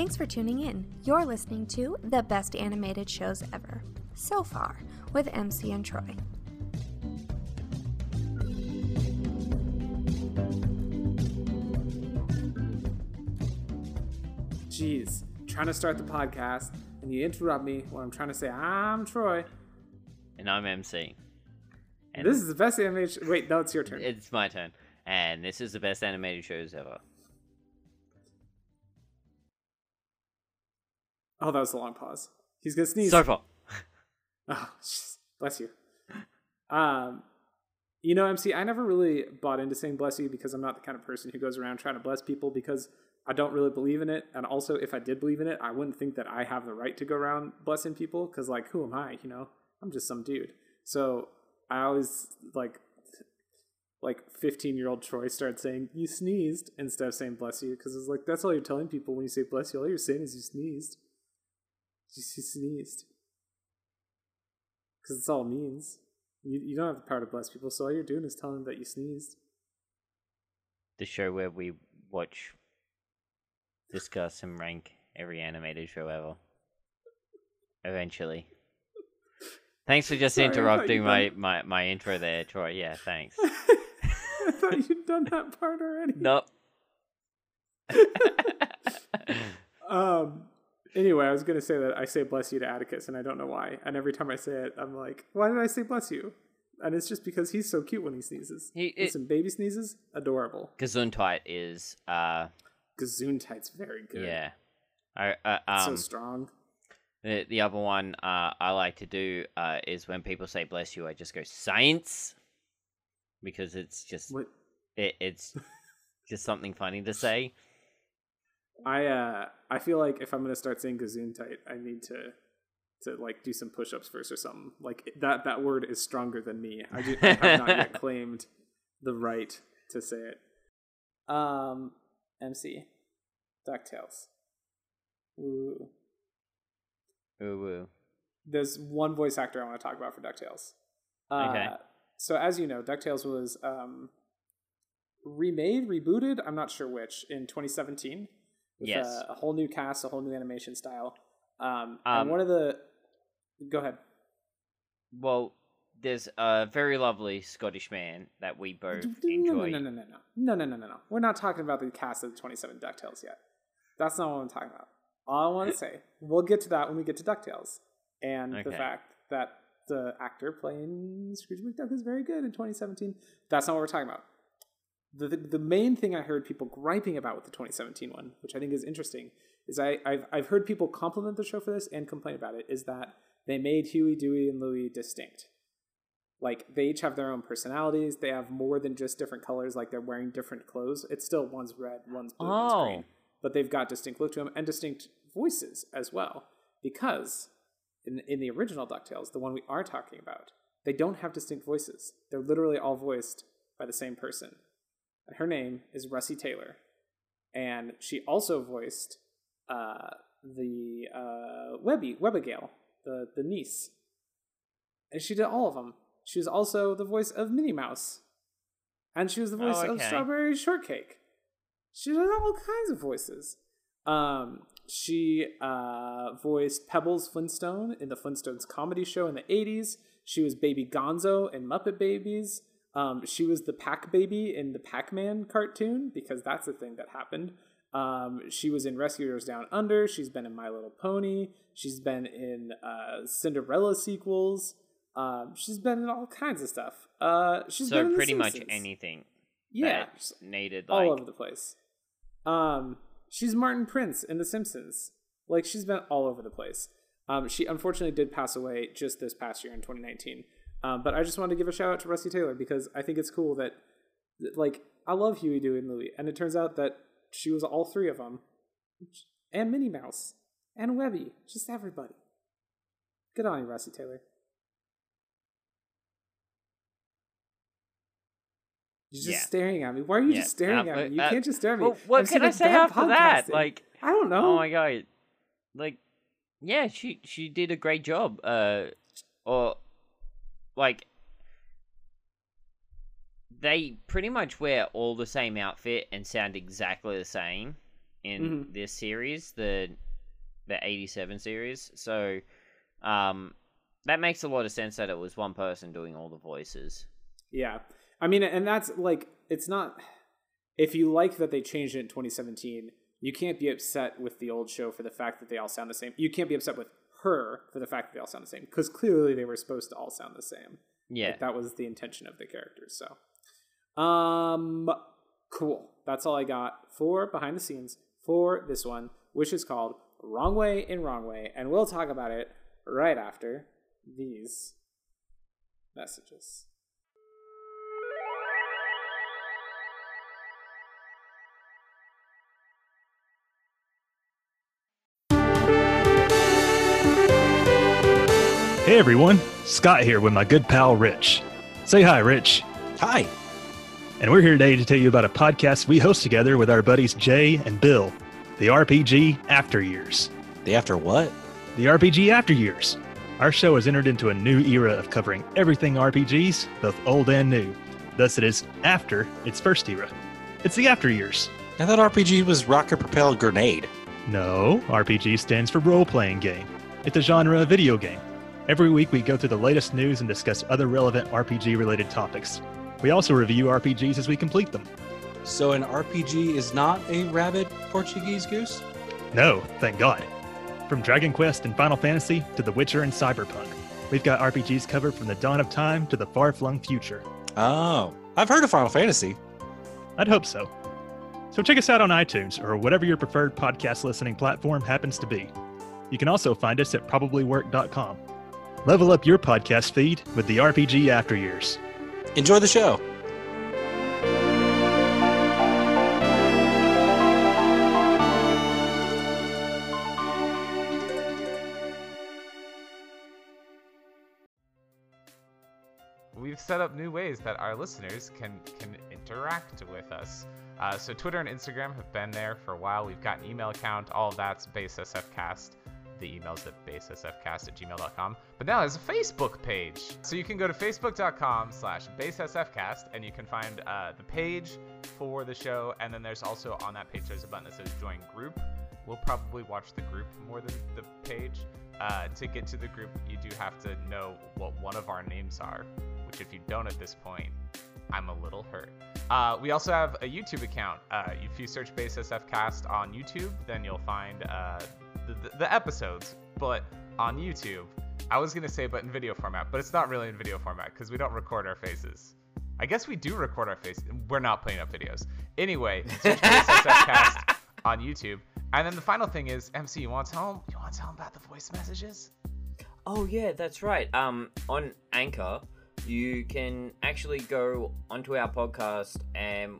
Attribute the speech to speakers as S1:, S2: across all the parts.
S1: Thanks for tuning in. You're listening to the best animated shows ever, so far, with MC and Troy.
S2: Jeez, trying to start the podcast, and you interrupt me when I'm trying to say, I'm Troy.
S3: And I'm MC.
S2: And this is the best animated... Wait, no, it's your turn.
S3: It's my turn. And this is the best animated shows ever.
S2: Oh, that was a long pause. He's gonna sneeze.
S3: So far.
S2: Oh, bless you. You know, MC, I never really bought into saying bless you because I'm not the kind of person who goes around trying to bless people because I don't really believe in it. And also, if I did believe in it, I wouldn't think that I have the right to go around blessing people because, like, who am I? You know, I'm just some dude. So I always, like 15-year-old Troy started saying, you sneezed, instead of saying bless you, because it's like, that's all you're telling people when you say bless you. All you're saying is you sneezed. You sneezed. Because it's all it means. You don't have the power to bless people, so all you're doing is telling them that you sneezed.
S3: The show where we watch, discuss, and rank every animated show ever. Eventually. Thanks for just interrupting my intro there, Troy. Yeah, thanks.
S2: I thought you'd done that part already.
S3: Nope.
S2: Anyway, I was going to say that I say bless you to Atticus, and I don't know why. And every time I say it, I'm like, why did I say bless you? And it's just because he's so cute when he sneezes. Listen, baby sneezes, adorable.
S3: Gesundheit is...
S2: Gesundheit's very good.
S3: Yeah.
S2: It's so strong.
S3: The other one I like to do is when people say bless you, I just go science. Because it's just...
S2: What?
S3: It's just something funny to say.
S2: I feel like if I'm gonna start saying Gesundheit, I need to like do some push-ups first or something. Like that word is stronger than me. I have not yet claimed the right to say it. MC, DuckTales. Woo.
S3: Ooh woo.
S2: There's one voice actor I want to talk about for DuckTales.
S3: Okay.
S2: So as you know, DuckTales was rebooted, I'm not sure which, in 2017. With
S3: yes.
S2: A whole new cast, a whole new animation style. And one of the... Go ahead.
S3: Well, there's a very lovely Scottish man that we both enjoy.
S2: No. We're not talking about the cast of the 27 DuckTales yet. That's not what I'm talking about. All I want to say, we'll get to that when we get to DuckTales. And the fact that the actor playing Scrooge McDuck is very good in 2017. That's not what we're talking about. The main thing I heard people griping about with the 2017 one, which I think is interesting, is I've heard people compliment the show for this and complain about it, is that they made Huey, Dewey, and Louie distinct. Like, they each have their own personalities. They have more than just different colors, like they're wearing different clothes. It's still one's red, one's blue, one's green. But they've got distinct look to them and distinct voices as well. Because in the original DuckTales, the one we are talking about, they don't have distinct voices. They're literally all voiced by the same person. And her name is Russi Taylor. And she also voiced the Webbigail, the niece. And she did all of them. She was also the voice of Minnie Mouse. And she was the voice of Strawberry Shortcake. She did all kinds of voices. She voiced Pebbles Flintstone in the Flintstones comedy show in the 80s. She was Baby Gonzo in Muppet Babies. She was the Pac Baby in the Pac-Man cartoon, because that's the thing that happened. She was in Rescuers Down Under. She's been in My Little Pony. She's been in Cinderella sequels. She's been in all kinds of stuff. She's been in
S3: pretty
S2: The
S3: much
S2: Simpsons.
S3: Anything.
S2: Yeah,
S3: needed
S2: all over the place. She's Martin Prince in The Simpsons. Like, she's been all over the place. She unfortunately did pass away just this past year in 2019. But I just wanted to give a shout out to Russi Taylor because I think it's cool that, like, I love Huey, Dewey, and Louie, and it turns out that she was all three of them, and Minnie Mouse, and Webby, just everybody. Good on you, Russi Taylor. You're just staring at me. Why are you just staring at me? You can't just stare at me.
S3: Well, what can I say after that? Like,
S2: I don't know.
S3: Oh my god. Like, yeah, she did a great job. Or like, they pretty much wear all the same outfit and sound exactly the same. in this series, the 87 series. So that makes a lot of sense that it was one person doing all the voices.
S2: Yeah. I mean, and that's like, it's not, if you like that they changed it in 2017, you can't be upset with the old show for the fact that they all sound the same. You can't be upset with her for the fact that they all sound the same, because clearly they were supposed to all sound the same.
S3: Yeah.
S2: Like, that was the intention of the characters. So, cool. That's all I got for behind the scenes for this one, which is called Wrong Way in Wrong Way. And we'll talk about it right after these messages.
S4: Hey everyone, Scott here with my good pal Rich. Say hi, Rich.
S5: Hi.
S4: And we're here today to tell you about a podcast we host together with our buddies Jay and Bill, the RPG After Years.
S5: The after what?
S4: The RPG After Years. Our show has entered into a new era of covering everything RPGs, both old and new. Thus it is after its first era. It's the After Years.
S5: I thought RPG was rocket propelled grenade.
S4: No, RPG stands for role-playing game. It's a genre of video game. Every week we go through the latest news and discuss other relevant RPG-related topics. We also review RPGs as we complete them.
S5: So an RPG is not a rabid Portuguese goose?
S4: No, thank God. From Dragon Quest and Final Fantasy to The Witcher and Cyberpunk, we've got RPGs covered from the dawn of time to the far-flung future.
S5: Oh, I've heard of Final Fantasy.
S4: I'd hope so. So check us out on iTunes or whatever your preferred podcast listening platform happens to be. You can also find us at probablywork.com. Level up your podcast feed with the RPG After Years.
S5: Enjoy the show.
S6: We've set up new ways that our listeners can interact with us. So Twitter and Instagram have been there for a while. We've got an email account. All of that's BaseSFcast. The email's at basesfcast@gmail.com. But now there's a Facebook page. So you can go to facebook.com/basesfcast and you can find the page for the show. And then there's also on that page, there's a button that says join group. We'll probably watch the group more than the page. To get to the group, you do have to know what one of our names are, which if you don't at this point, I'm a little hurt. We also have a YouTube account. If you search BaseSFcast on YouTube, then you'll find the episodes, but on YouTube, I was going to say but in video format, but it's not really in video format because we don't record our faces. I guess we do record our faces. We're not putting up videos. Anyway, search BaseSFcast on YouTube. And then the final thing is, MC, you want to tell them about the voice messages?
S3: Oh yeah, that's right. On Anchor, you can actually go onto our podcast and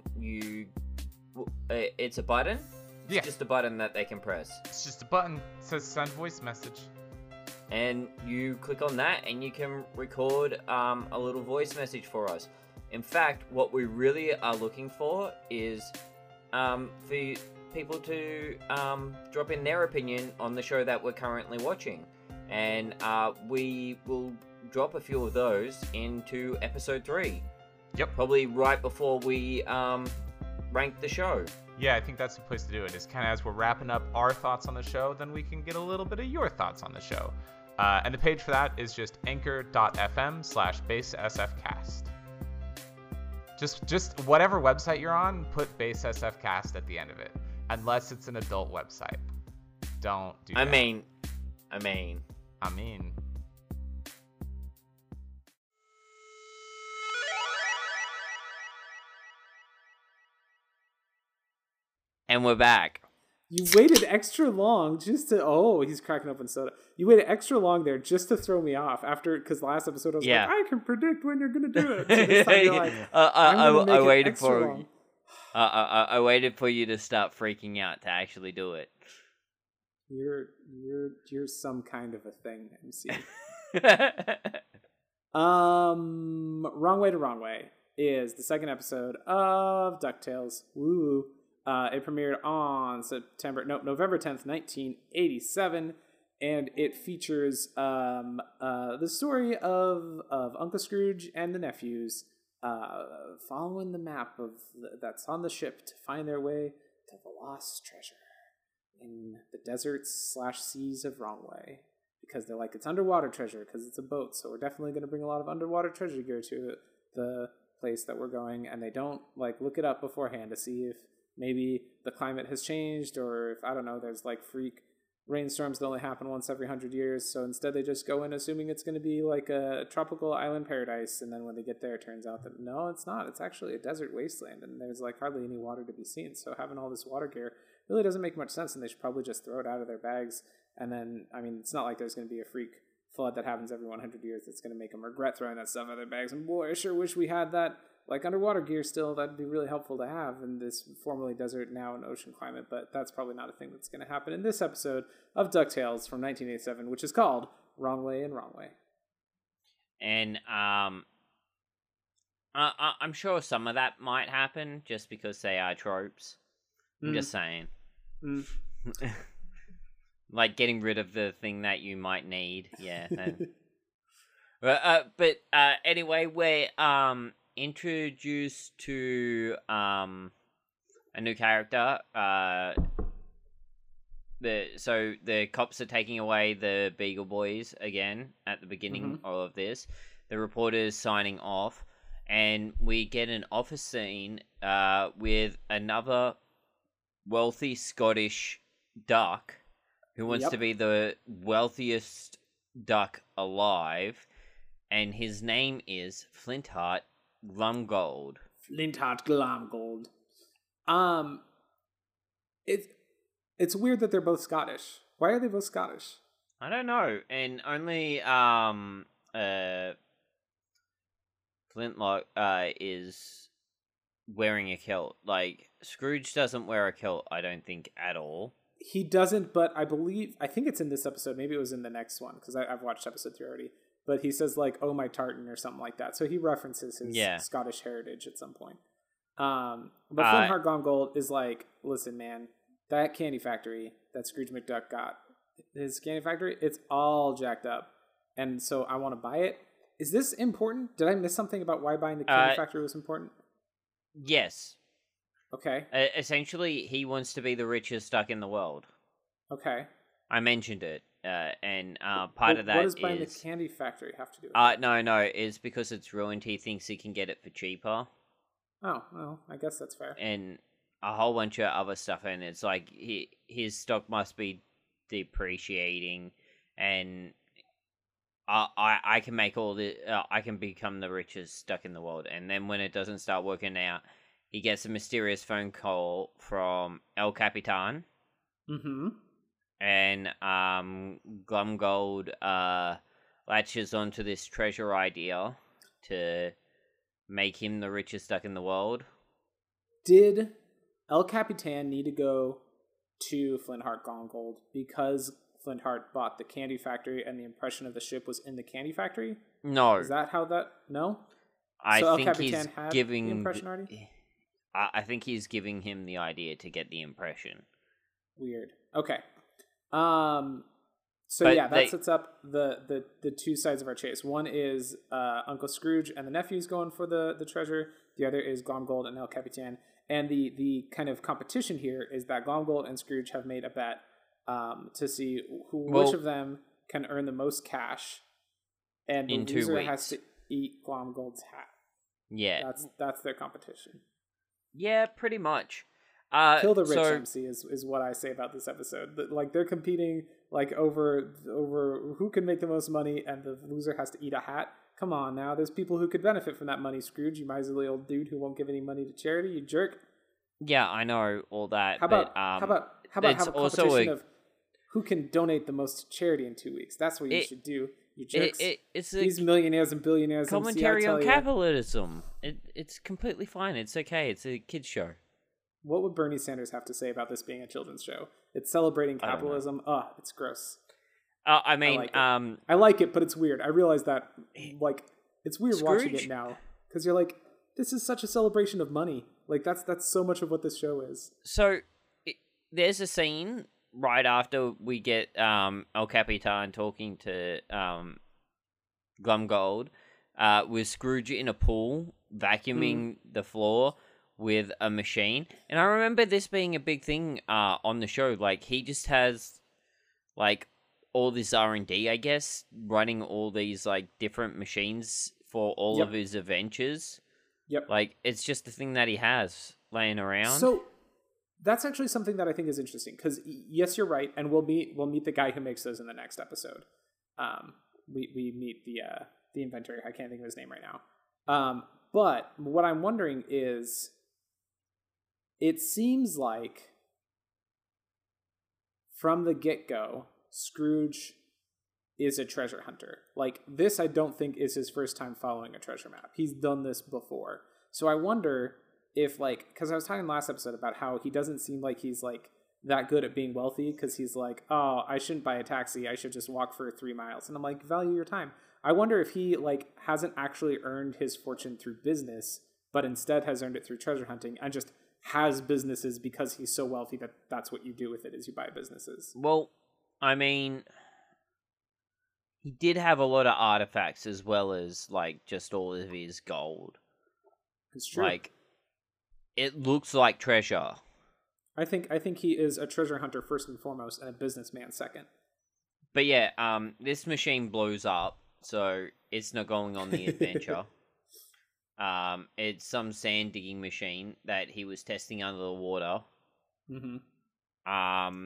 S3: it's a button. It's just a button that they can press.
S6: It's just a button. It says send voice message.
S3: And you click on that and you can record a little voice message for us. In fact, what we really are looking for is for people to drop in their opinion on the show that we're currently watching. And we will drop a few of those into episode 3.
S6: Yep.
S3: Probably right before we rank the show.
S6: Yeah, I think that's the place to do it, is kind of as we're wrapping up our thoughts on the show, then we can get a little bit of your thoughts on the show. And the page for that is just anchor.fm/BaseSFcast. Just whatever website you're on, put BaseSFcast at the end of it. Unless it's an adult website. Don't do that.
S3: I mean. And we're back.
S2: You waited extra long just to... Oh, he's cracking open soda. You waited extra long there just to throw me off after... Because last episode I was like, I can predict when you're going to do it. So this time you're like, I waited for...
S3: I waited for you to stop freaking out to actually do it.
S2: You're some kind of a thing, MC. Wrong Way to Wrong Way is the second episode of DuckTales. Woo! It premiered on November 10th, 1987, and it features the story of Uncle Scrooge and the nephews following the map that's on the ship to find their way to the lost treasure. in the deserts / seas of Wrongway, because they're like, it's underwater treasure because it's a boat, so we're definitely going to bring a lot of underwater treasure gear to the place that we're going, and they don't like look it up beforehand to see if maybe the climate has changed, or if, I don't know, there's like freak rainstorms that only happen once every 100 years. So instead they just go in assuming it's going to be like a tropical island paradise, and then when they get there, it turns out that no, it's not. It's actually a desert wasteland, and there's like hardly any water to be seen. So having all this water gear really doesn't make much sense, and they should probably just throw it out of their bags. And then, I mean, it's not like there's going to be a freak flood that happens every 100 years that's going to make them regret throwing that stuff out of their bags. And boy, I sure wish we had that like underwater gear still. That'd be really helpful to have in this formerly desert, now an ocean climate, but that's probably not a thing that's going to happen in this episode of DuckTales from 1987, which is called Wrong Way and Wrong Way.
S3: And I'm sure some of that might happen just because they are tropes. I'm just saying. Like getting rid of the thing that you might need. Yeah. But anyway, we're introduced to a new character. So the cops are taking away the Beagle Boys again at the beginning of this. The reporter's signing off, and we get an office scene with another wealthy Scottish duck who wants to be the wealthiest duck alive, and his name is Flintheart Glumgold.
S2: Flintheart Glumgold. It's weird that they're both Scottish. Why are they both Scottish?
S3: I don't know. And only Flintlock is wearing a kilt. Like, Scrooge doesn't wear a kilt, I don't think, at all.
S2: He doesn't, but I think it's in this episode. Maybe it was in the next one, because I've watched episode 3 already. But he says, like, oh, my tartan, or something like that. So he references his Scottish heritage at some point. But Flintheart Glumgold is like, listen, man, that candy factory that Scrooge McDuck got, his candy factory, it's all jacked up. And so I want to buy it. Is this important? Did I miss something about why buying the candy factory was important?
S3: Yes.
S2: Okay.
S3: Essentially, he wants to be the richest duck in the world.
S2: Okay.
S3: I mentioned it. And part of that
S2: what does buying the candy factory have to do with it?
S3: No, it's because it's ruined. He thinks he can get it for cheaper.
S2: Oh, well, I guess that's fair.
S3: And a whole bunch of other stuff, and it's like his stock must be depreciating, and I can make all the I can become the richest duck in the world. And then when it doesn't start working out, he gets a mysterious phone call from El Capitan.
S2: Mm-hmm.
S3: And Glumgold latches onto this treasure idea to make him the richest duck in the world.
S2: Did El Capitan need to go to Flintheart Glumgold because Flintheart bought the candy factory and the impression of the ship was in the candy factory?
S3: No.
S2: Is that how that... No?
S3: I
S2: so
S3: think
S2: El Capitan
S3: he's
S2: had
S3: giving...
S2: the impression already?
S3: I think he's giving him the idea to get the impression.
S2: Weird. Okay. That sets up the two sides of our chase. One is Uncle Scrooge and the nephews going for the treasure. The other is Glumgold and El Capitan. And the kind of competition here is that Glumgold and Scrooge have made a bet to see which of them can earn the most cash, and the loser has to eat Glumgold's hat.
S3: Yeah,
S2: that's their competition.
S3: Yeah, pretty much.
S2: Kill the rich, MC is what I say about this episode. Like, they're competing like over who can make the most money, and the loser has to eat a hat. Come on now, there's people who could benefit from that money, Scrooge, you miserly old dude who won't give any money to charity, you jerk.
S3: Yeah, I know all that.
S2: How about have a competition of who can donate the most to charity in 2 weeks? That's what you should do, you jerks.
S3: It's
S2: these millionaires and billionaires.
S3: Commentary on capitalism. It's completely fine. It's okay. It's a kids show.
S2: What would Bernie Sanders have to say about this being a children's show? It's celebrating capitalism. It's gross.
S3: I mean,
S2: I like it, but it's weird. I realize that, like, it's weird
S3: Scrooge?
S2: watching it now because you're like, this is such a celebration of money. Like, that's so much of what this show is.
S3: So there's a scene right after we get El Capitan talking to Glumgold with Scrooge in a pool vacuuming the floor, with a machine. And I remember this being a big thing on the show. Like, he just has, like, all this R&D, I guess, running all these, like, different machines for all of his adventures.
S2: Yep.
S3: Like, it's just the thing that he has laying around.
S2: So that's actually something that I think is interesting, because yes, you're right, and we'll meet the guy who makes those in the next episode. We meet the inventor. I can't think of his name right now. But what I'm wondering is, it seems like from the get-go, Scrooge is a treasure hunter. Like, this I don't think is his first time following a treasure map. He's done this before. So I wonder if, like, because I was talking last episode about how he doesn't seem like he's, like, that good at being wealthy, because he's like, oh, I shouldn't buy a taxi, I should just walk for 3 miles. And I'm like, value your time. I wonder if he, like, hasn't actually earned his fortune through business, but instead has earned it through treasure hunting, and just has businesses because he's so wealthy that that's what you do with it, is you buy businesses.
S3: Well, I mean, he did have a lot of artifacts as well as, like, just all of his gold.
S2: It's true.
S3: Like, it looks like treasure.
S2: I think he is a treasure hunter first and foremost, and a businessman second.
S3: But yeah, this machine blows up, so it's not going on the adventure. It's some sand digging machine that he was testing under the water.
S2: Mm-hmm.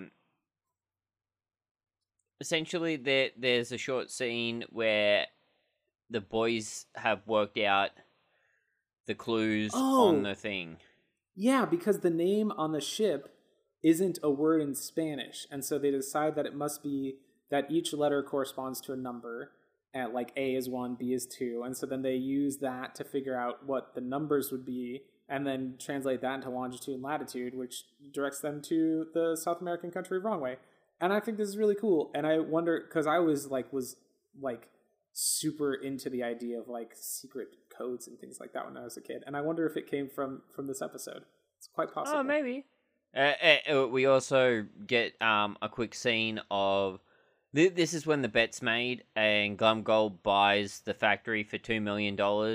S3: Essentially, there's a short scene where the boys have worked out the clues on the thing.
S2: Yeah, because the name on the ship isn't a word in Spanish, and so they decide that it must be that each letter corresponds to a number, and like A is 1, B is 2, and so then they use that to figure out what the numbers would be, and then translate that into longitude and latitude, which directs them to the South American country of Wrongway. And I think this is really cool, and I wonder, because I was super into the idea of, like, secret codes and things like that when I was a kid, and I wonder if it came from this episode. It's quite possible.
S3: Oh, maybe. We also get a quick scene of this is when the bet's made, and Glumgold buys the factory for $2 million.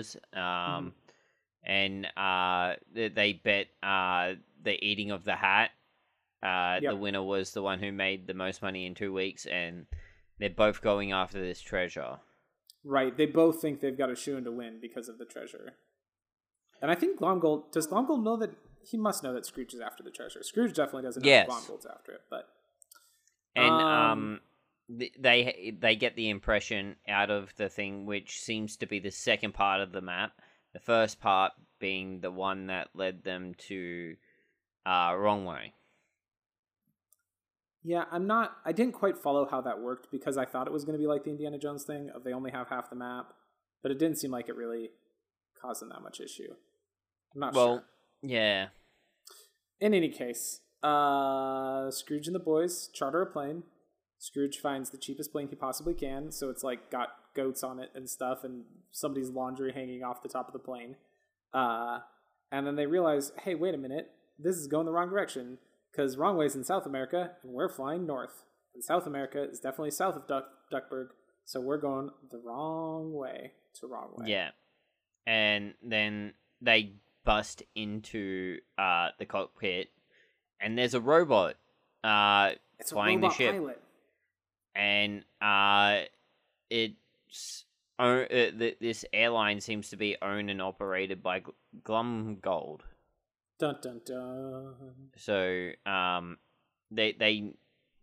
S3: And they bet the eating of the hat. The winner was the one who made the most money in 2 weeks, and they're both going after this treasure. Right,
S2: they both think they've got a shoe-in to win because of the treasure. And I think does Glomgold know that? He must know that Scrooge is after the treasure. Scrooge definitely doesn't know that Glomgold's after it, but...
S3: And they get the impression out of the thing, which seems to be the second part of the map. The first part being the one that led them to Wrongway.
S2: Yeah, I didn't quite follow how that worked, because I thought it was going to be like the Indiana Jones thing of they only have half the map, but it didn't seem like it really caused them that much issue. I'm not sure.
S3: Yeah.
S2: In any case, Scrooge and the boys charter a plane. Scrooge finds the cheapest plane he possibly can, so it's like got goats on it and stuff, and somebody's laundry hanging off the top of the plane. And then they realize, hey, wait a minute, this is going the wrong direction, because Wrongway's in South America, and we're flying north. And South America is definitely south of Duckburg, so we're going the wrong way to Wrongway.
S3: Yeah. And then they bust into the cockpit, and there's a robot flying the ship.
S2: Pilot.
S3: And this airline seems to be owned and operated by Glumgold.
S2: Dun dun dun.
S3: So they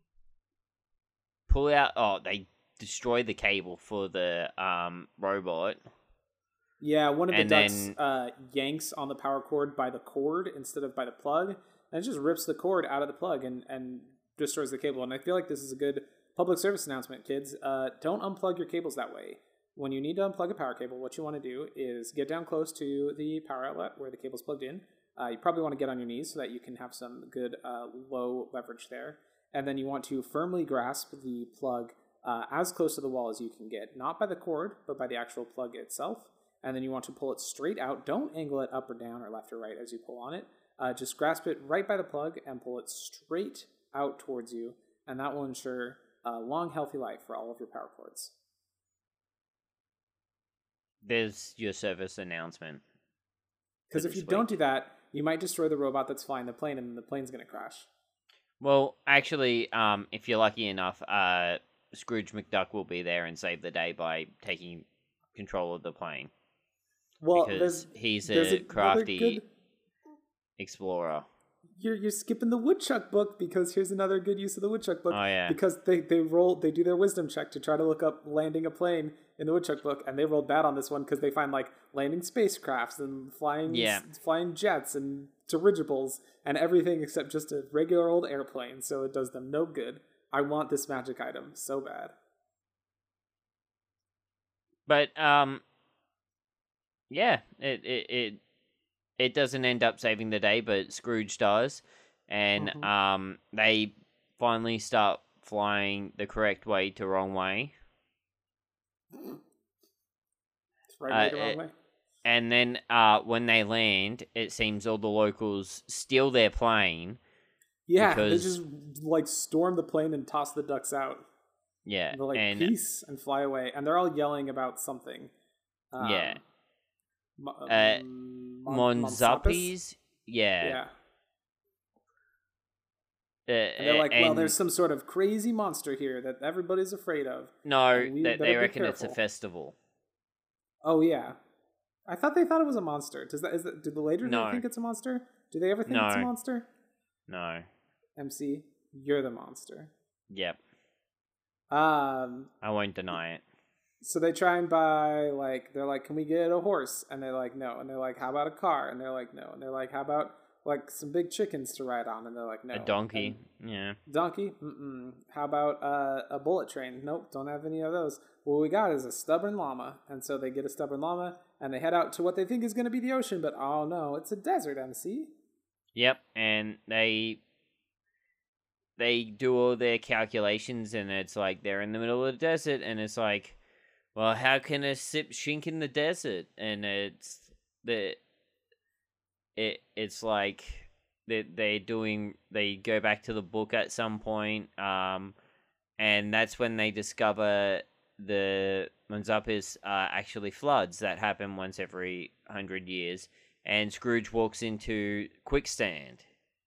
S3: pull out. Oh, they destroy the cable for the robot.
S2: Yeah, one of the ducks yanks on the power cord by the cord instead of by the plug, and it just rips the cord out of the plug and destroys the cable. And I feel like this is a good public service announcement, kids. Don't unplug your cables that way. When you need to unplug a power cable, what you want to do is get down close to the power outlet where the cable's plugged in. You probably want to get on your knees so that you can have some good low leverage there. And then you want to firmly grasp the plug as close to the wall as you can get. Not by the cord, but by the actual plug itself. And then you want to pull it straight out. Don't angle it up or down or left or right as you pull on it. Just grasp it right by the plug and pull it straight out towards you. And that will ensure a long, healthy life for all of your power cords.
S3: There's your service announcement.
S2: Because if you don't do that, you might destroy the robot that's flying the plane, and the plane's going to crash.
S3: Well, actually, if you're lucky enough, Scrooge McDuck will be there and save the day by taking control of the plane.
S2: Well,
S3: because he's a crafty explorer.
S2: You're skipping the woodchuck book, because here's another good use of the woodchuck book.
S3: Oh yeah.
S2: Because they do their wisdom check to try to look up landing a plane in the woodchuck book, and they rolled bad on this one because they find like landing spacecrafts and flying jets and dirigibles and everything except just a regular old airplane. So it does them no good. I want this magic item so bad.
S3: But yeah, it doesn't end up saving the day, but Scrooge does, and they finally start flying the correct way to wrong way.
S2: Right way to wrong way.
S3: And then when they land, it seems all the locals steal their plane.
S2: Yeah, they just like storm the plane and toss the ducks out.
S3: Yeah,
S2: and they're like, peace, and fly away, and they're all yelling about something.
S3: Monzapis? Yeah.
S2: And they're like, well, there's some sort of crazy monster here that everybody's afraid of.
S3: No, they reckon it's a festival.
S2: Oh, yeah. I thought they thought it was a monster. Do the later they think it's a monster? Do they ever think it's a monster?
S3: No.
S2: MC, you're the monster.
S3: Yep.
S2: I
S3: won't deny it.
S2: So they try and buy, like, they're like, can we get a horse? And they're like, no. And they're like, how about a car? And they're like, no. And they're like, how about, like, some big chickens to ride on? And they're like, no.
S3: A donkey. Yeah.
S2: Donkey? Mm-mm. How about a bullet train? Nope, don't have any of those. What we got is a stubborn llama. And so they get a stubborn llama, and they head out to what they think is going to be the ocean. But, oh, no, it's a desert, MC.
S3: Yep, and they do all their calculations, and it's like they're in the middle of the desert, and it's like, well, how can a ship sink in the desert? And it's like they go back to the book at some point, and that's when they discover the Monzapis are actually floods that happen once every 100 years, and Scrooge walks into quicksand.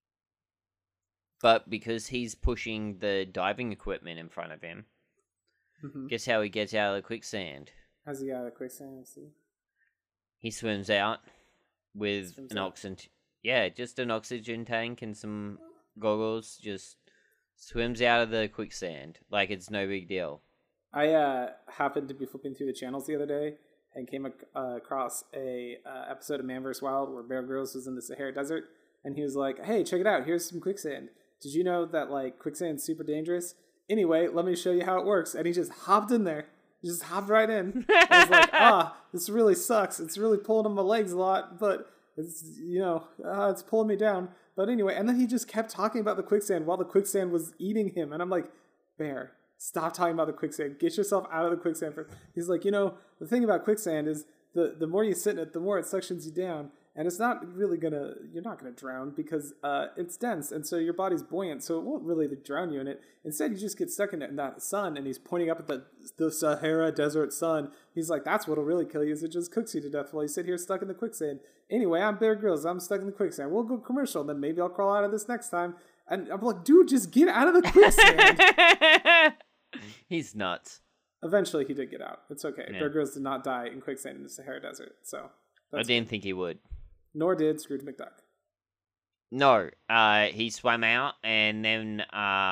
S3: But because he's pushing the diving equipment in front of him, guess how he gets out of the quicksand?
S2: How's he out of the quicksand?
S3: He swims out with an oxygen. Yeah, just an oxygen tank and some goggles. Just swims out of the quicksand like it's no big deal.
S2: I happened to be flipping through the channels the other day and came across a episode of Man vs. Wild where Bear Grylls was in the Sahara Desert, and he was like, "Hey, check it out! Here's some quicksand. Did you know that like quicksand's super dangerous? Anyway, let me show you how it works." And he just hopped in there. He just hopped right in. I was like, this really sucks. It's really pulling on my legs a lot, but it's, it's pulling me down. But anyway, and then he just kept talking about the quicksand while the quicksand was eating him. And I'm like, Bear, stop talking about the quicksand. Get yourself out of the quicksand. He's like, the thing about quicksand is the more you sit in it, the more it suctions you down. And it's not really you're not gonna drown because it's dense, and so your body's buoyant, so it won't really drown you in it. Instead, you just get stuck in it in that sun, and he's pointing up at the Sahara Desert sun. He's like, that's what'll really kill you, is it just cooks you to death while you sit here stuck in the quicksand. Anyway, I'm Bear Grylls, I'm stuck in the quicksand. We'll go commercial, and then maybe I'll crawl out of this next time. And I'm like, dude, just get out of the quicksand.
S3: He's nuts.
S2: Eventually, he did get out. It's okay.
S3: Yeah.
S2: Bear Grylls did not die in quicksand in the Sahara Desert, so.
S3: I didn't think he would.
S2: Nor did Scrooge McDuck.
S3: No, he swam out, and then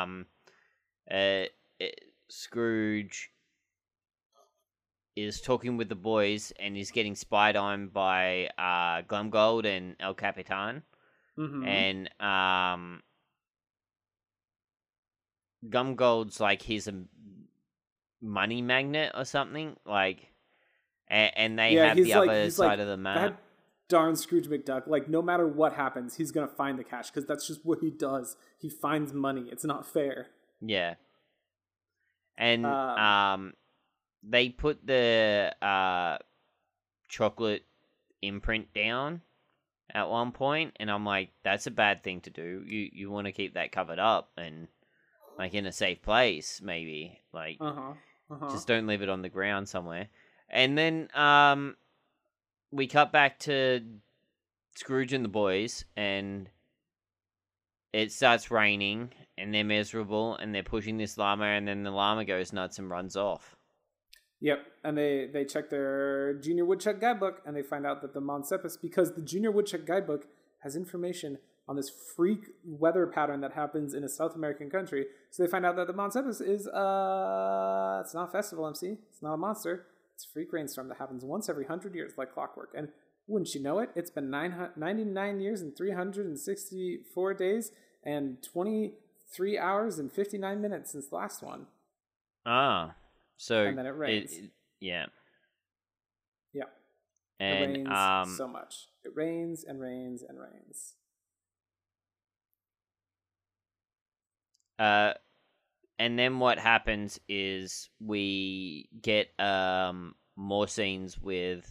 S3: Scrooge is talking with the boys, and he's getting spied on by Glumgold and El Capitan.
S2: Mm-hmm.
S3: And Glumgold's like he's a money magnet or something, like, and they have the other side of the map.
S2: Darn Scrooge McDuck, like, no matter what happens, he's gonna find the cash, because that's just what he does. He finds money. It's not fair.
S3: Yeah. And they put the chocolate imprint down at one point, and I'm like, that's a bad thing to do. You want to keep that covered up and, like, in a safe place, maybe. Like, just don't leave it on the ground somewhere. And then we cut back to Scrooge and the boys, and it starts raining, and they're miserable, and they're pushing this llama, and then the llama goes nuts and runs off.
S2: Yep, and they check their Junior Woodchuck guidebook, and they find out that the Monsepus, because the Junior Woodchuck guidebook has information on this freak weather pattern that happens in a South American country, so they find out that the Monsepus is, it's not a festival, MC. It's not a monster. It's a freak rainstorm that happens once every 100 years, like clockwork. And wouldn't you know it, it's been 99 years and 364 days and 23 hours and 59 minutes since the last one.
S3: Ah. So
S2: and then it rains.
S3: Yeah.
S2: And
S3: it
S2: rains so much. It rains and rains and rains.
S3: And then what happens is we get more scenes with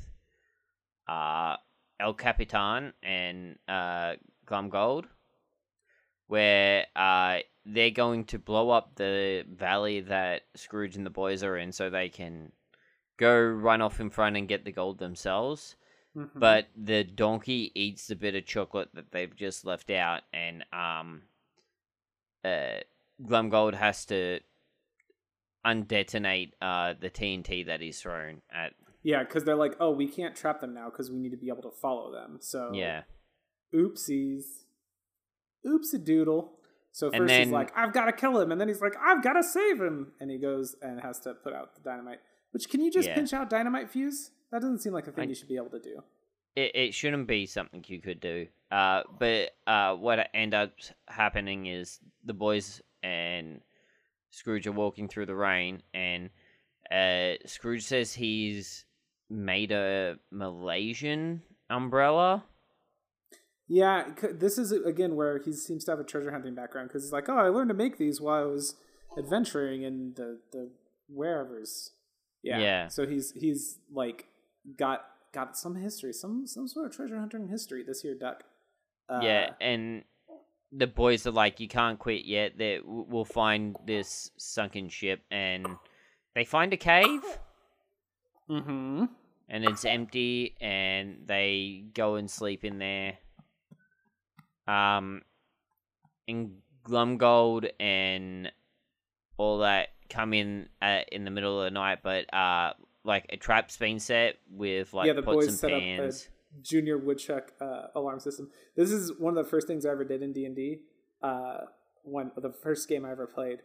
S3: El Capitan and Glumgold, where they're going to blow up the valley that Scrooge and the boys are in so they can go run off in front and get the gold themselves. Mm-hmm. But the donkey eats the bit of chocolate that they've just left out, and Glumgold has to undetonate the TNT that he's thrown at.
S2: Yeah, because they're like, oh, we can't trap them now because we need to be able to follow them. So,
S3: yeah.
S2: Oopsies. Oopsie-doodle. So first he's like, I've got to kill him. And then he's like, I've got to save him. And he goes and has to put out the dynamite. Which, can you just pinch out dynamite fuse? That doesn't seem like a thing you should be able to do.
S3: It shouldn't be something you could do. But what ends up happening is the boys and Scrooge are walking through the rain. And Scrooge says he's made a Malaysian umbrella.
S2: Yeah, this is, again, where he seems to have a treasure hunting background, because he's like, oh, I learned to make these while I was adventuring in the wherevers. Yeah. So he's like got some history, some sort of treasure hunting history, this here duck.
S3: Yeah, and the boys are like, you can't quit yet. We'll find this sunken ship, and they find a cave.
S2: Mm-hmm.
S3: And it's empty, and they go and sleep in there. And Glumgold and all that come in the middle of the night, but like a trap's been set with like
S2: the
S3: pots
S2: boys
S3: and
S2: set
S3: pans.
S2: Up a Junior Woodchuck alarm system. This is one of the first things I ever did in D&D. When the first game I ever played,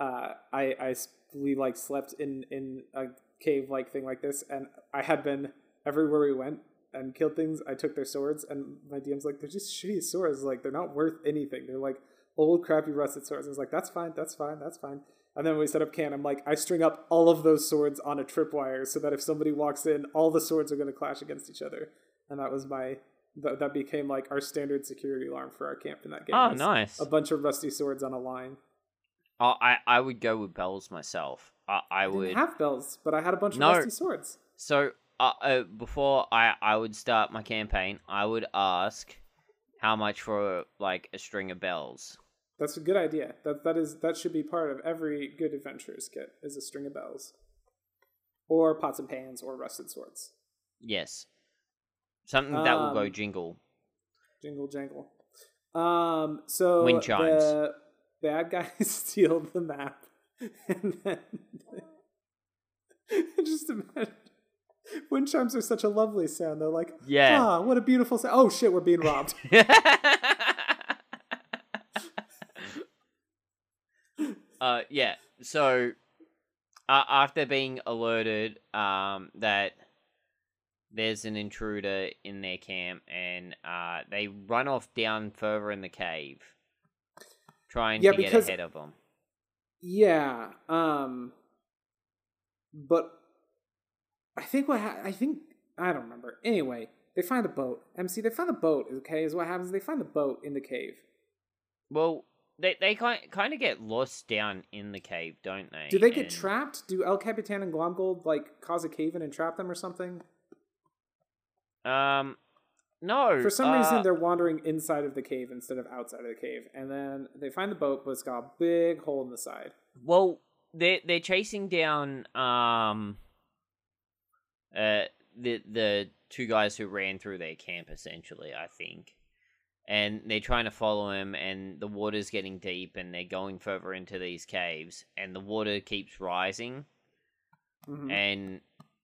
S2: we like slept in a cave like thing like this, and I had been everywhere we went and killed things. I took their swords, and my DM's like, they're just shitty swords. Like, they're not worth anything. They're like old, crappy, rusted swords. I was like, that's fine. And then when we set up camp, I'm like, I string up all of those swords on a tripwire so that if somebody walks in, all the swords are going to clash against each other. And that was that became like our standard security alarm for our camp in that game.
S3: Oh, nice.
S2: A bunch of rusty swords on a line.
S3: Oh, I would go with bells myself. I would
S2: didn't have bells, but I had a bunch of rusty swords.
S3: So before I would start my campaign, I would ask how much for like a string of bells.
S2: That's a good idea. That should be part of every good adventurer's kit, is a string of bells. Or pots and pans or rusted swords.
S3: Yes. Something that will go jingle.
S2: Jingle jangle. So
S3: wind chimes.
S2: The bad guys steal the map. And then just imagine. Wind chimes are such a lovely sound. They're like, what a beautiful sound. Oh shit, we're being robbed.
S3: Yeah. So after being alerted that there's an intruder in their camp, and they run off down further in the cave, trying to get ahead of them.
S2: Yeah. But I think I don't remember. Anyway, they find the boat. MC, they find the boat. Okay, is what happens. They find the boat in the cave.
S3: Well, they kind of get lost down in the cave, don't they?
S2: Do they get trapped? Do El Capitan and Glomgold like cause a cave in and trap them or something?
S3: No.
S2: For some reason, they're wandering inside of the cave instead of outside of the cave, and then they find the boat, but it's got a big hole in the side.
S3: Well, they're chasing down the two guys who ran through their camp, essentially, I think. And they're trying to follow him, and the water's getting deep, and they're going further into these caves, and the water keeps rising. Mm-hmm. And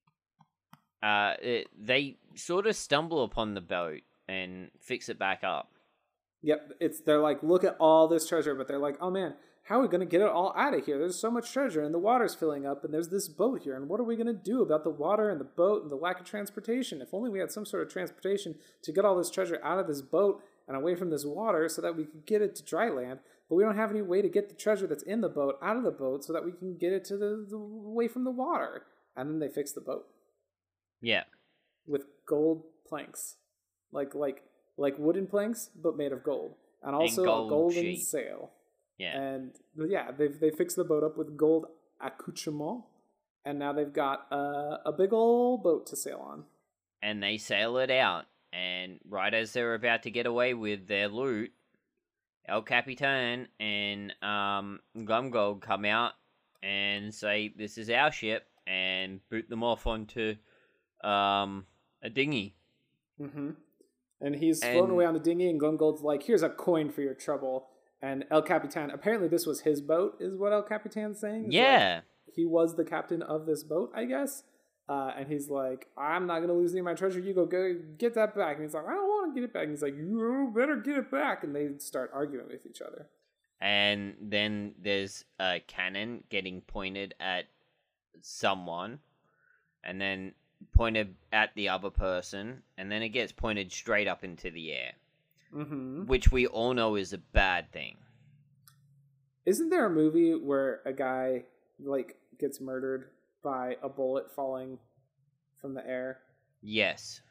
S3: they sort of stumble upon the boat and fix it back up.
S2: Yep, they're like, look at all this treasure, but they're like, oh man, how are we going to get it all out of here? There's so much treasure, and the water's filling up, and there's this boat here, and what are we going to do about the water and the boat and the lack of transportation? If only we had some sort of transportation to get all this treasure out of this boat and away from this water so that we could get it to dry land, but we don't have any way to get the treasure that's in the boat out of the boat so that we can get it to the away from the water. And then they fix the boat.
S3: Yeah.
S2: With gold planks. Like wooden planks, but made of gold. And also a golden sail.
S3: Yeah.
S2: And yeah, they fixed the boat up with gold accoutrement, and now they've got a big old boat to sail on.
S3: And they sail it out, and right as they're about to get away with their loot, El Capitan and Glumgold come out and say, "This is our ship," and boot them off onto a dinghy.
S2: Mm-hmm. And he's floating away on the dinghy, and Glumgold's like, "Here's a coin for your trouble." And El Capitan, apparently this was his boat, is what El Capitan's saying.
S3: Yeah.
S2: Like, he was the captain of this boat, I guess. And he's like, I'm not going to lose any of my treasure. You go get that back. And he's like, I don't want to get it back. And he's like, you better get it back. And they start arguing with each other.
S3: And then there's a cannon getting pointed at someone. And then pointed at the other person. And then it gets pointed straight up into the air. Mm-hmm. Which we all know is a bad thing.
S2: Isn't there a movie where a guy gets murdered by a bullet falling from the air?
S3: Yes.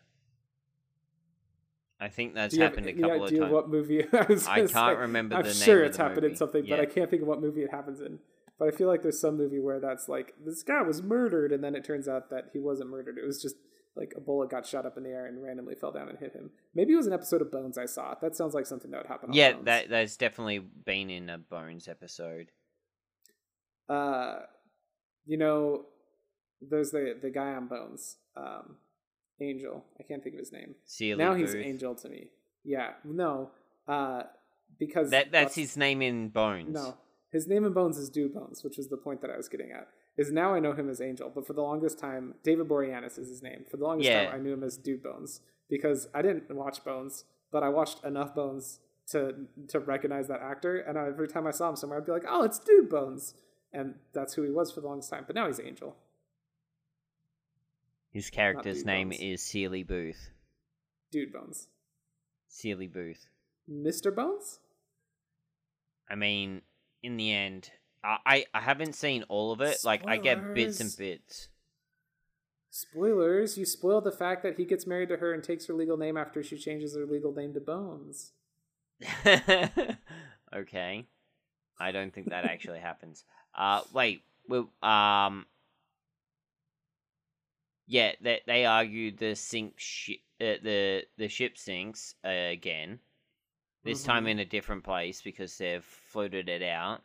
S3: I think that's happened a couple of times.
S2: What movie?
S3: I can't remember the name.
S2: I'm sure it's happened in something, but I can't think of what movie it happens in. But I feel like there's some movie where that's like, this guy was murdered, and then it turns out that he wasn't murdered. It was just like a bullet got shot up in the air and randomly fell down and hit him. Maybe it was an episode of Bones I saw. That sounds like something that would happen on Bones.
S3: Yeah, that's definitely been in a Bones episode.
S2: There's the guy on Bones, Angel. I can't think of his name.
S3: Now
S2: he's Angel to me. Yeah, no, because
S3: that's his name in Bones.
S2: No, his name in Bones is Dude Bones, which is the point that I was getting at. Is now I know him as Angel, but for the longest time, David Boreanaz is his name. For the longest time, I knew him as Dude Bones because I didn't watch Bones, but I watched enough Bones to recognize that actor. And every time I saw him somewhere, I'd be like, "Oh, it's Dude Bones," and that's who he was for the longest time. But now he's Angel.
S3: His character's name is Sealy Booth.
S2: Dude Bones.
S3: Sealy Booth.
S2: Mr. Bones?
S3: I mean, in the end, I haven't seen all of it. Spoilers. Like, I get bits and bits.
S2: Spoilers. You spoiled the fact that he gets married to her and takes her legal name after she changes her legal name to Bones.
S3: Okay. I don't think that actually happens. Wait. Well, yeah, they argue the ship sinks again. This time in a different place because they've floated it out.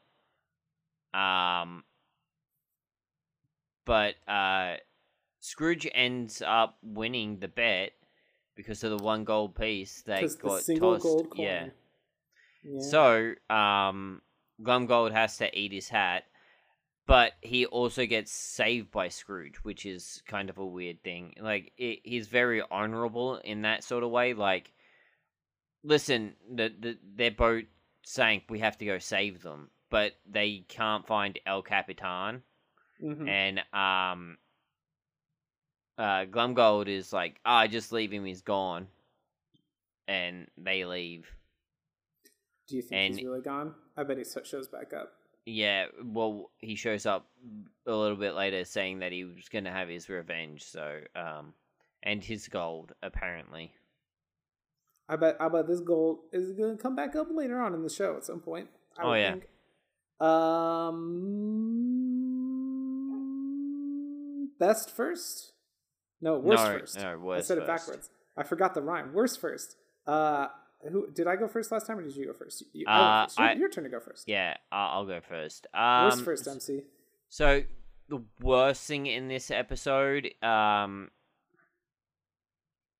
S3: But Scrooge ends up winning the bet because of the one gold piece that got tossed.
S2: Gold coin.
S3: Yeah. So, Glumgold has to eat his hat, but he also gets saved by Scrooge, which is kind of a weird thing. Like, he's very honorable in that sort of way. Like, listen, their boat sank. We have to go save them. But they can't find El Capitan. Mm-hmm. And Glumgold is like, just leave him, he's gone. And they leave.
S2: Do you think he's really gone? I bet he shows back up.
S3: Yeah, well, he shows up a little bit later saying that he was going to have his revenge, so, and his gold, apparently.
S2: I bet this gold is going to come back up later on in the show at some point. I would think. Best first? No, worst first.
S3: No, worst.
S2: I said it backwards. I forgot the rhyme. Worst first. Who did I go first last time, or did you go first? I went first. Your turn to go first.
S3: Yeah, I'll go first.
S2: Worst first, MC.
S3: So the worst thing in this episode,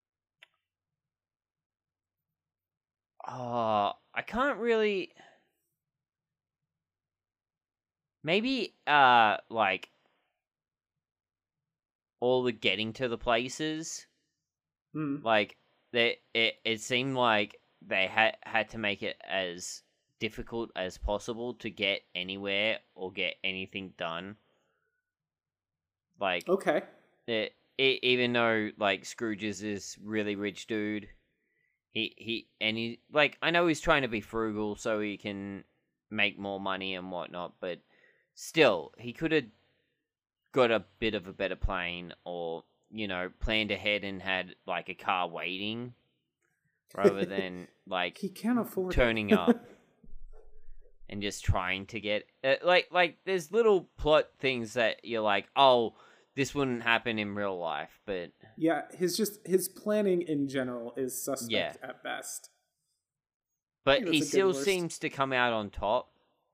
S3: I can't really. Maybe like all the getting to the places. Like it seemed like they had to make it as difficult as possible to get anywhere or get anything done. Like
S2: okay,
S3: even though like Scrooge is this really rich dude, he like, I know he's trying to be frugal so he can make more money and whatnot, but still he could have got a bit of a better plane, or planned ahead and had like a car waiting rather than like
S2: he can't afford
S3: turning up and just trying to get like there's little plot things that you're like, oh, this wouldn't happen in real life, but
S2: yeah, his planning in general is suspect at best.
S3: But he still seems to come out on top.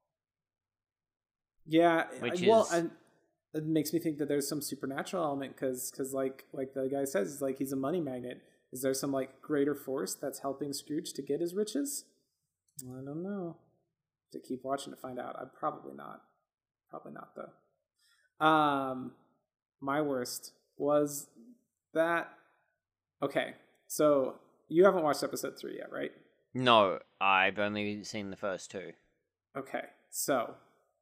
S2: Yeah, and it makes me think that there's some supernatural element because like the guy says, it's like he's a money magnet. Is there some like greater force that's helping Scrooge to get his riches? I don't know. To keep watching to find out. I'm probably not. Probably not though. My worst was that. Okay, so you haven't watched episode 3 yet, right?
S3: No, I've only seen the first 2.
S2: Okay, so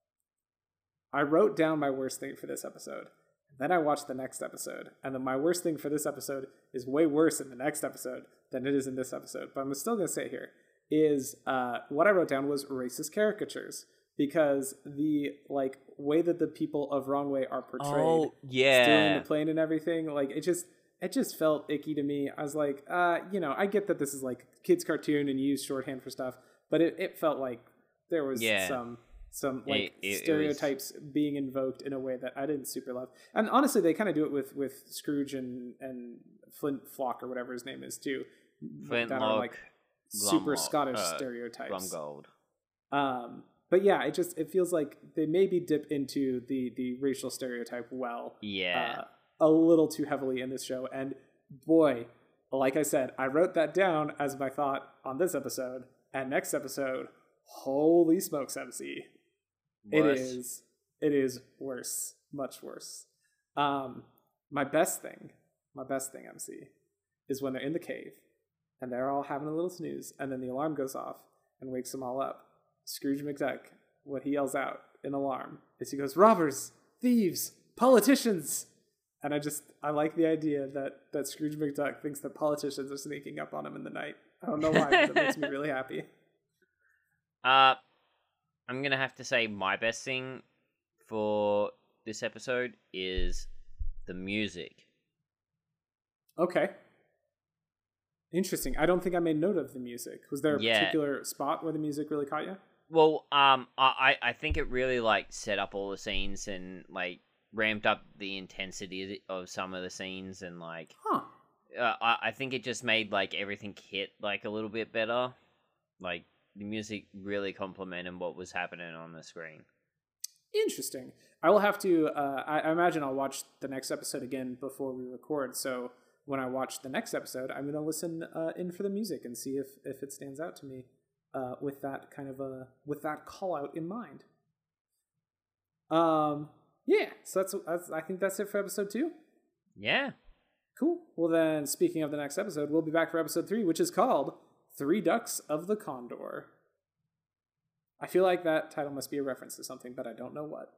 S2: I wrote down my worst thing for this episode. Then I watched the next episode, and then my worst thing for this episode is way worse in the next episode than it is in this episode. But I'm still going to say it here is what I wrote down was racist caricatures, because the like way that the people of Wrongway are portrayed, stealing the plane and everything, like it just felt icky to me. I was like, I get that this is like kids cartoon and you use shorthand for stuff, but it felt like there was some like stereotypes being invoked in a way that I didn't super love. And honestly, they kind of do it with Scrooge and Flint Flock or whatever his name is too.
S3: Flint
S2: that
S3: Lock,
S2: are like super Scottish stereotypes.
S3: Glumgold.
S2: But yeah, it feels like they maybe dip into the racial stereotype a little too heavily in this show. And boy, like I said, I wrote that down as my thought on this episode. And next episode, holy smokes, MC.
S3: Worse.
S2: It is worse. Much worse. My best thing, MC, is when they're in the cave and they're all having a little snooze, and then the alarm goes off and wakes them all up. Scrooge McDuck, what he yells out in alarm is he goes, "Robbers, thieves, politicians!" And I like the idea that Scrooge McDuck thinks that politicians are sneaking up on him in the night. I don't know why, but it makes me really happy.
S3: I'm going to have to say my best thing for this episode is the music.
S2: Okay. Interesting. I don't think I made note of the music. Was there a particular spot where the music really caught you?
S3: Well, I think it really like set up all the scenes and like ramped up the intensity of some of the scenes, and like I think it just made like everything hit like a little bit better. Like the music really complemented what was happening on the screen.
S2: Interesting. I will have to. I imagine I'll watch the next episode again before we record. So when I watch the next episode, I'm going to listen in for the music and see if it stands out to me with that kind of with that call out in mind. Yeah. So that's I think that's it for episode 2.
S3: Yeah.
S2: Cool. Well then, speaking of the next episode, we'll be back for episode 3, which is called Three Ducks of the Condor. I feel like that title must be a reference to something, but I don't know what.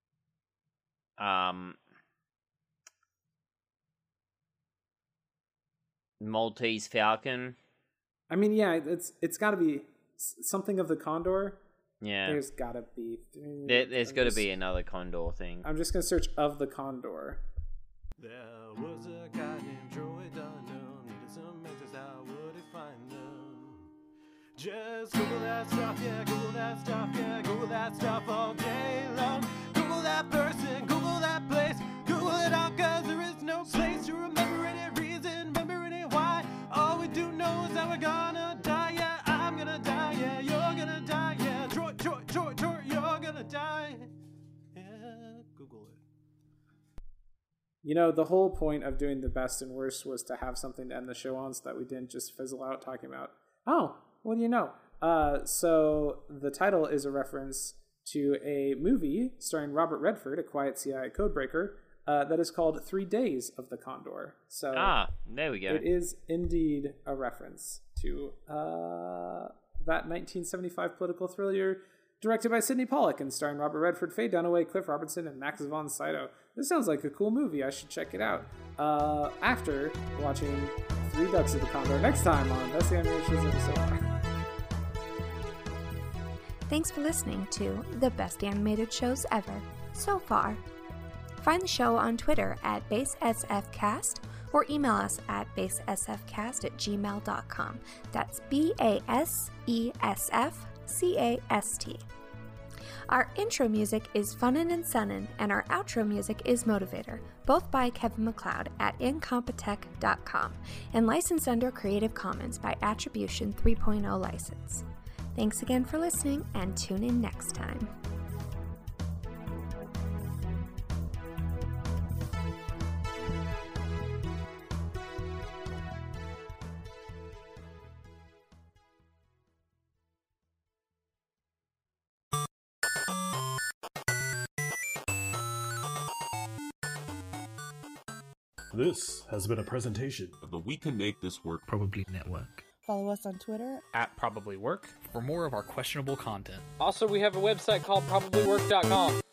S3: Maltese Falcon.
S2: I mean, yeah, it's got to be something of the Condor.
S3: Yeah.
S2: There's got to be.
S3: There's got to be another Condor thing.
S2: I'm just going to search of the Condor.
S7: There was a guy named Troy Dunham, needed some answers, how would he find them? Just Google that stuff, yeah, Google that stuff, yeah, Google that stuff all day long. Google that person, Google that place, Google it all, cause there is no place to remember any reason, remember any why. All we do know is that we're gonna die, yeah, I'm gonna die, yeah, you're gonna die, yeah, Troy, you're gonna die. Yeah, Google it.
S2: You know, the whole point of doing the best and worst was to have something to end the show on so that we didn't just fizzle out talking about, oh, what do you know? So the title is a reference to a movie starring Robert Redford, a quiet CIA codebreaker, that is called 3 Days of the Condor. So
S3: there we go.
S2: It is indeed a reference to that 1975 political thriller directed by Sidney Pollack and starring Robert Redford, Faye Dunaway, Cliff Robertson, and Max von Sydow. This sounds like a cool movie. I should check it out. After watching 3 Ducks of the Condor next time on Best Animated Shows Ever So Far.
S1: Thanks for listening to the Best Animated Shows Ever so far. Find the show on Twitter at BaseSFcast or email us at basesfcast@gmail.com. That's BASESFCAST. Our intro music is Funnin' and Sunnin', and our outro music is Motivator, both by Kevin MacLeod at incompetech.com, and licensed under Creative Commons by Attribution 3.0 license. Thanks again for listening, and tune in next time.
S8: This has been a presentation
S9: of the We Can Make This Work
S10: Probably Network.
S11: Follow us on Twitter
S12: at ProbablyWork for more of our questionable content.
S13: Also, we have a website called probablywork.com.